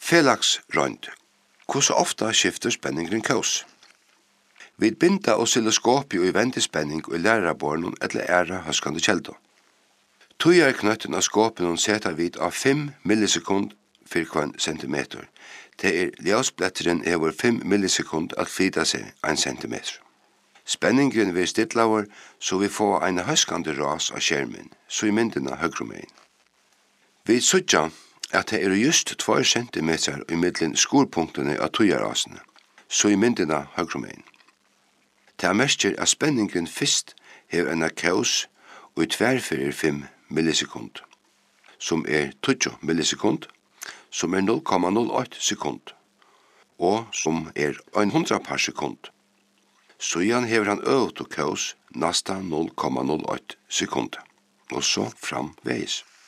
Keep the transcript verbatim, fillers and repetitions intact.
Felagsrønd. Hvordan ofta skifter spenningen kaos? Vi binda oscilloskopi og vendespenning og lærerbornen eller æra høskande kjeldo. Tøyar knøtten av skåpen setar vid av fem millisekund for hver centimeter. Det er ljøsbletteren over fem millisekund at flyta seg en centimeter. Spenningen vil stidlaver, så vi får en høskande ras av skjermen, så i myndene høyrumein. Vi sutja at det er just två centimeter i middelen skorpunktene av tøyarasene, så i myndene høyrumein. Det er mestjer at spenningen først hever en kaos og i tverrfyrir fem millisekund, som er tjugo millisekund, som er null komma null åtta sekund, og som er hundra per sekund. Så igjen hever han øvt og kaos nasta null komma null åtta sekund, og så framveis.